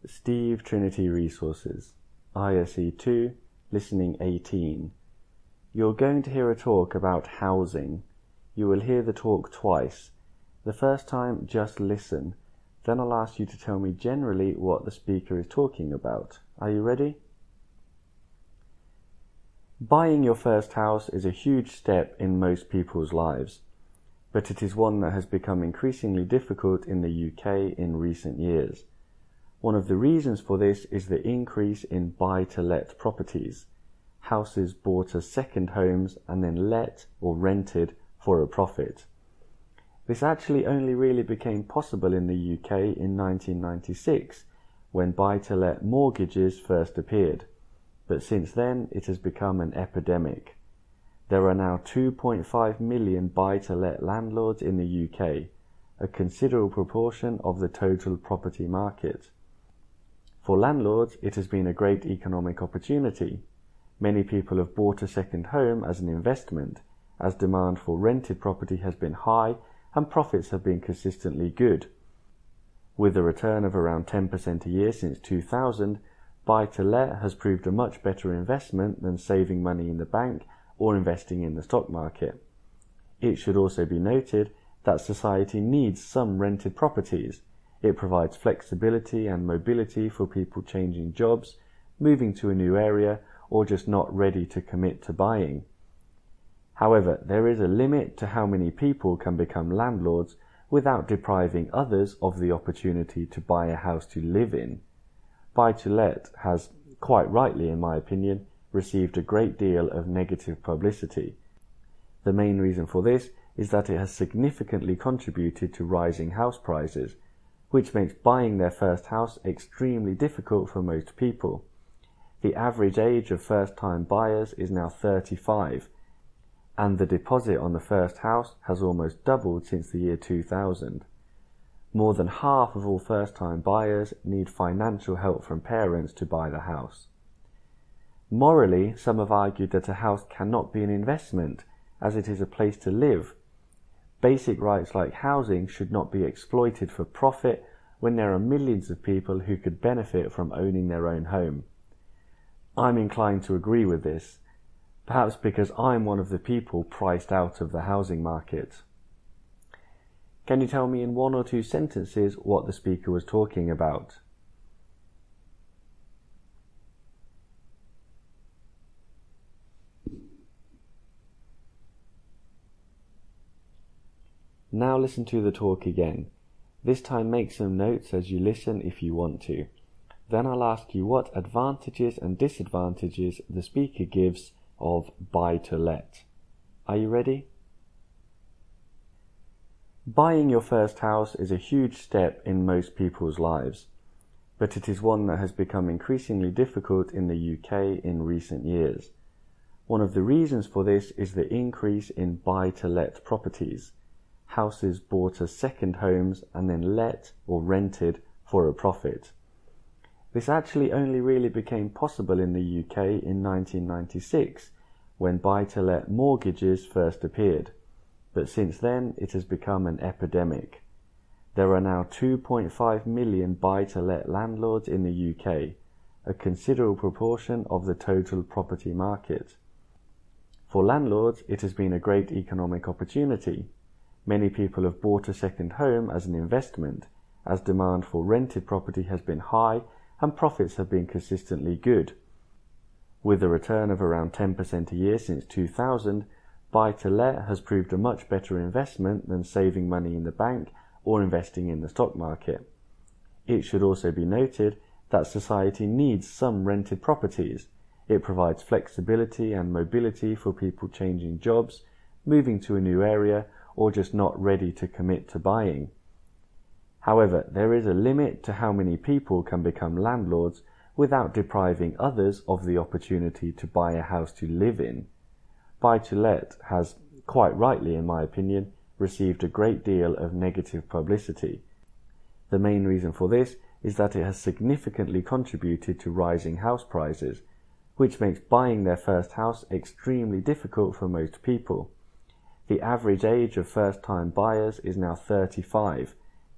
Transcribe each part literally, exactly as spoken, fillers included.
Steve Trinity Resources, I S E two, Listening eighteen. You're going to hear a talk about housing. You will hear the talk twice. The first time, just listen. Then I'll ask you to tell me generally what the speaker is talking about. Are you ready? Buying your first house is a huge step in most people's lives, but it is one that has become increasingly difficult in the U K in recent years. One of the reasons for this is the increase in buy-to-let properties, houses bought as second homes and then let or rented for a profit. This actually only really became possible in the U K in nineteen ninety-six, when buy-to-let mortgages first appeared, but since then it has become an epidemic. There are now two point five million buy-to-let landlords in the U K, a considerable proportion of the total property market. For landlords, it has been a great economic opportunity. Many people have bought a second home as an investment, as demand for rented property has been high and profits have been consistently good. With a return of around ten percent a year since two thousand, buy-to-let has proved a much better investment than saving money in the bank or investing in the stock market. It should also be noted that society needs some rented properties. It provides flexibility and mobility for people changing jobs, moving to a new area, or just not ready to commit to buying. However, there is a limit to how many people can become landlords without depriving others of the opportunity to buy a house to live in. Buy-to-let has, quite rightly in my opinion, received a great deal of negative publicity. The main reason for this is that it has significantly contributed to rising house prices, which makes buying their first house extremely difficult for most people. The average age of first-time buyers is now thirty-five, and the deposit on the first house has almost doubled since the year two thousand. More than half of all first-time buyers need financial help from parents to buy the house. Morally, some have argued that a house cannot be an investment, as it is a place to live. Basic rights like housing should not be exploited for profit when there are millions of people who could benefit from owning their own home. I'm inclined to agree with this, perhaps because I'm one of the people priced out of the housing market. Can you tell me in one or two sentences what the speaker was talking about? Now listen to the talk again. This time make some notes as you listen if you want to. Then I'll ask you what advantages and disadvantages the speaker gives of buy-to-let. Are you ready? Buying your first house is a huge step in most people's lives, but it is one that has become increasingly difficult in the U K in recent years. One of the reasons for this is the increase in buy-to-let properties, houses bought as second homes and then let or rented for a profit. This actually only really became possible in the U K in nineteen ninety-six, when buy-to-let mortgages first appeared, but since then it has become an epidemic. There are now two point five million buy-to-let landlords in the U K, a considerable proportion of the total property market. For landlords, it has been a great economic opportunity. Many people have bought a second home as an investment, as demand for rented property has been high and profits have been consistently good. With a return of around ten percent a year since two thousand, buy-to-let has proved a much better investment than saving money in the bank or investing in the stock market. It should also be noted that society needs some rented properties. It provides flexibility and mobility for people changing jobs, moving to a new area, or just not ready to commit to buying. However, there is a limit to how many people can become landlords without depriving others of the opportunity to buy a house to live in. Buy-to-let has, quite rightly in my opinion, received a great deal of negative publicity. The main reason for this is that it has significantly contributed to rising house prices, which makes buying their first house extremely difficult for most people. The average age of first-time buyers is now thirty-five,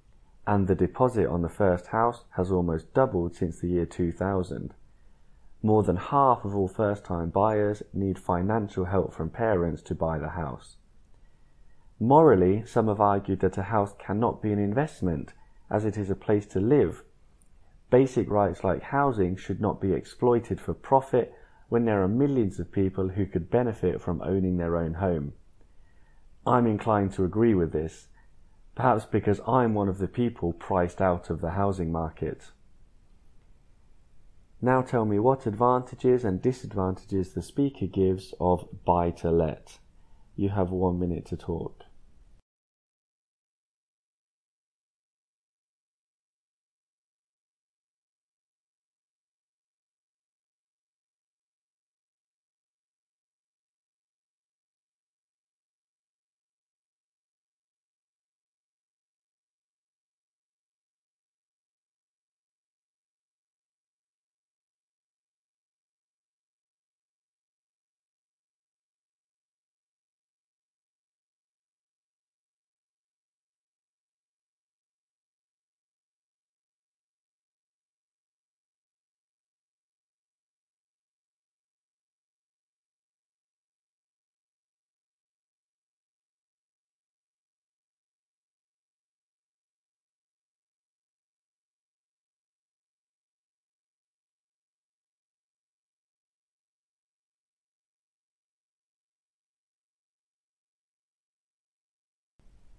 and the deposit on the first house has almost doubled since the year two thousand. More than half of all first-time buyers need financial help from parents to buy the house. Morally, some have argued that a house cannot be an investment, as it is a place to live. Basic rights like housing should not be exploited for profit when there are millions of people who could benefit from owning their own home. I'm inclined to agree with this, perhaps because I'm one of the people priced out of the housing market. Now tell me what advantages and disadvantages the speaker gives of buy-to-let. You have one minute to talk.